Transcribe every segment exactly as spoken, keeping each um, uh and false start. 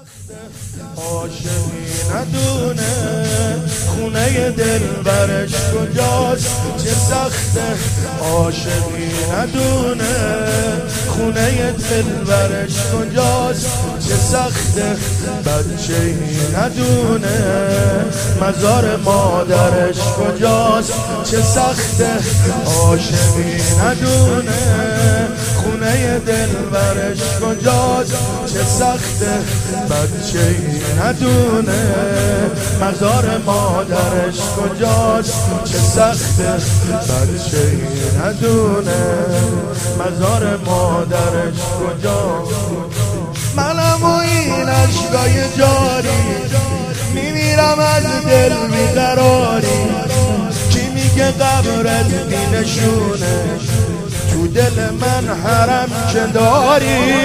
عاشقی ندونه خونه دلبرش کجاست، چه سخته. عاشقی ندونه خونه دلبرش کجاست، چه سخته. بچه‌ای ندونه مزار مادرش کجاست، چه سخته. عاشقی ندونه خونه دلبرش کجاست، چه سخته. بچه‌ای ندونه مزار مادرش کجاست، چه سخته. بچه‌ای ندونه مزار مادرش کجاست. منم و این عشقای جاری میمیرم از دل بیقراری. کی میگه قبرت بینشونه، تو دل من حرم که داری.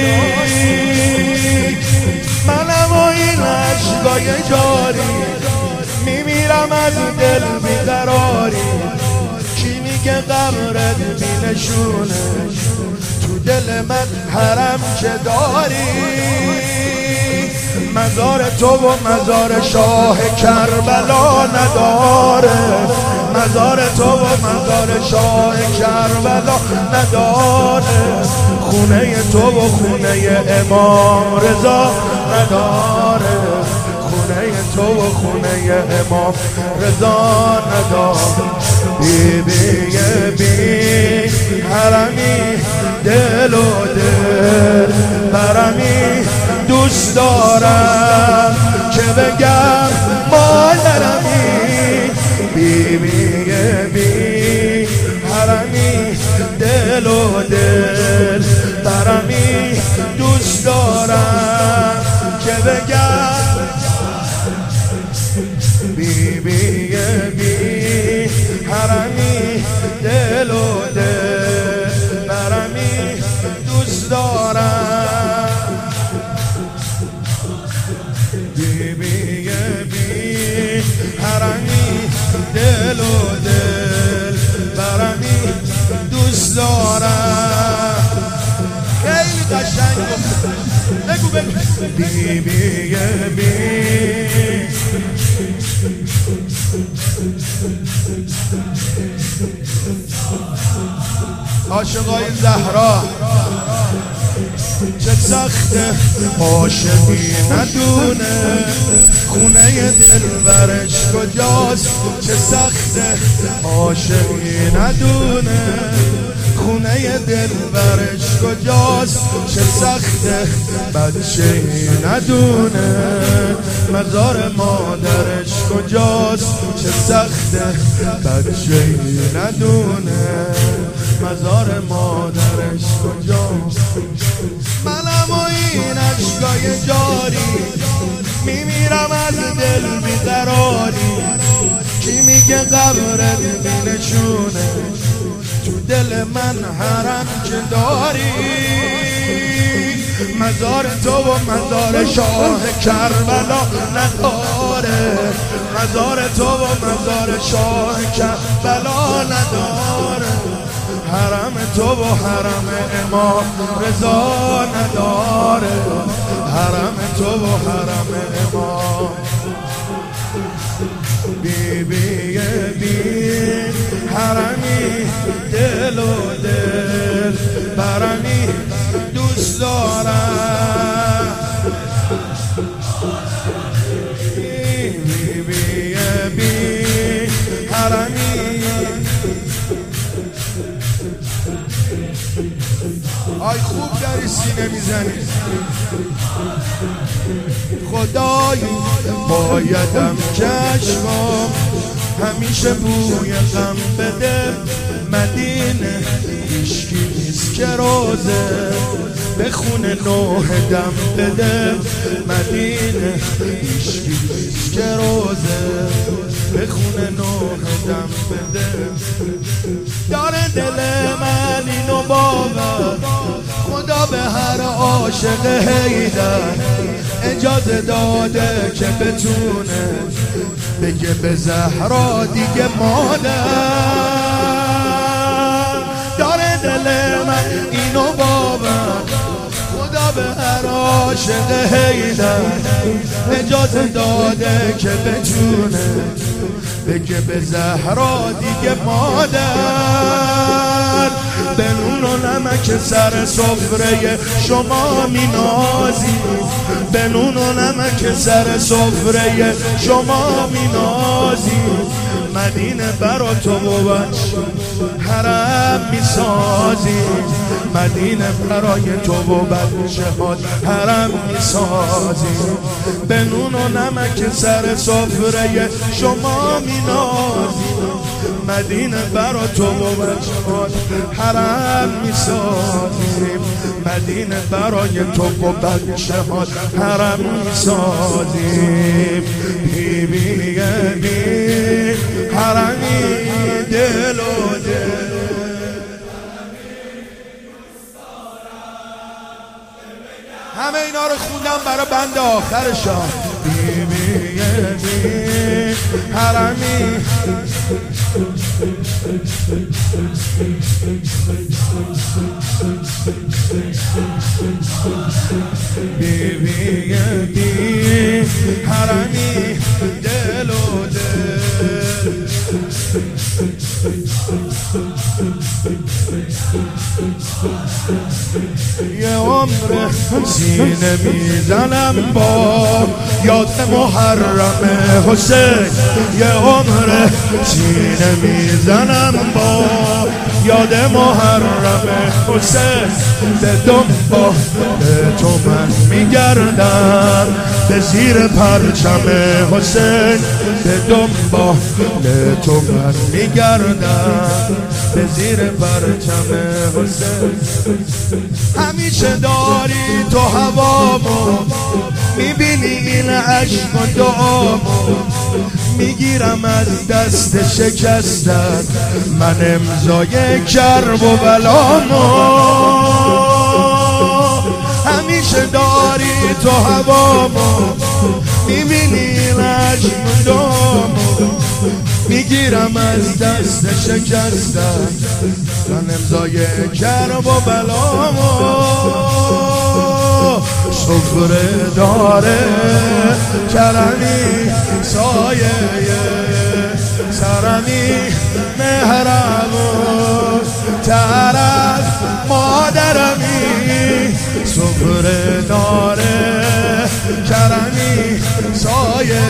منم و این عشقای جاری میمیرم از دل بیقراری. کی میگه قبرت بینشونه، تو دل من حرم که داری. مزار تو و مزار شاه کربلا نداره، مزار تو و مزار شاه کربلا نداره. خونه تو و خونه امام رضا نداره، خونه تو و خونه امام رضا نداره. بی بی بی حرمی دل و دل برمی، دوست دارم که بگم مادرمی. بی بی بی حرمی دل و دل برمی، دوست دارم که بگم. بی بی بی حرمی دل و دل برمی، دوست دارم. بی بی بی حرمی دل و دل برمی، دوست دارم. خیلی قشنگ بگو بگو. بی بی بی عاشقای زهرا چه سخته. عاشقی ندونه خونه دلبرش کجاست، چه سخته. عاشقی ندونه خونه دلبرش کجاست، چه سخته. بچه‌ای ندونه مزار مادرش کجاست، چه سخته. بچه‌ای ندونه مزار مادرش کجاست. منم و این عشقای جاری میمیرم از دل بیقراری. کی میگه قبرت بینشونه، تو دل من حرم که داری. مزار تو و مزار شاه کربلا نداره، مزار تو و مزار شاه کربلا نداره. حرم تو و حرم امام رضا نداره، حرم تو و حرم امام. بی بی بی حرمی دل و دل برمی، دوست دارم. بی بی بی حرمی. آی خوب داری سینه میزنی. خدایی بایدم چشمام همیشه بوی غم بده. مدینه هیچکی نیست که روزه به خونه نوح دم بده. مدینه هیچکی نیست که روزه به خونه نوح دم بده. داره دل من اینو باور، خدا به هر عاشق حیدر اجازه داده که بتونه بگه به زهرا دیگه مادر. داره دل من اینو باور، خدا به هر عاشق حیدر اجازه داده که بجونه، بگه به زهرا دیگه مادر به نون و نمک سر سفره شما مینازی، به نون و نمک سر سفره شما مینازی. مدینه برا تو و حرم میسازی، مدینه برای تو و بچه‌هات حرم میسازی. به نون و نمک سر سفره شما مینازی، مدینه برا تو و بچه‌هات حرم میسازی، مدینه برای تو و بچه‌هات حرم میسازی. بی بی بی حرمی دل و دل همه اینا رو خوندم برای بند آخرشان. بی بی بی حرمی بی بی بی حرمی دل و دل یه عمر سینه میزنم با یاد محرم حسین، یه عمر سینه میزنم با یاد محرم حسین. به دنبال تو من میگردم به زیر پرچم حسین، به دنبال تو من میگردم به زیر پرچم حسین. همیشه داری تو هوامو، میبینی این عشق و دعامو، میگیرم از دست شکستن من امضای کرب و بلامو. همیشه داری تو هوامو، میبینی این عشق و دعامو، میگیرم از دست شکستن من امضای کرب و بلامو. سفره داره کرمی سایه سرمی مهربون تر از مادرمی. سفره داره کرمی سایه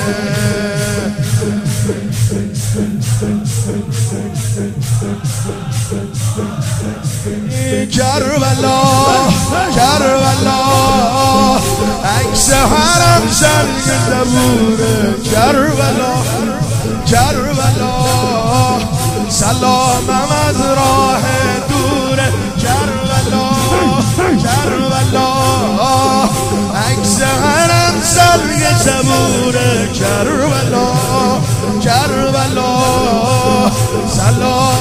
کربلا کربلا عکس حرم سنگ زبوره. کربلا کربلا سلامم از راه دوره. کربلا کربلا عکس حرم سنگ زبوره. کربلا کربلا سلام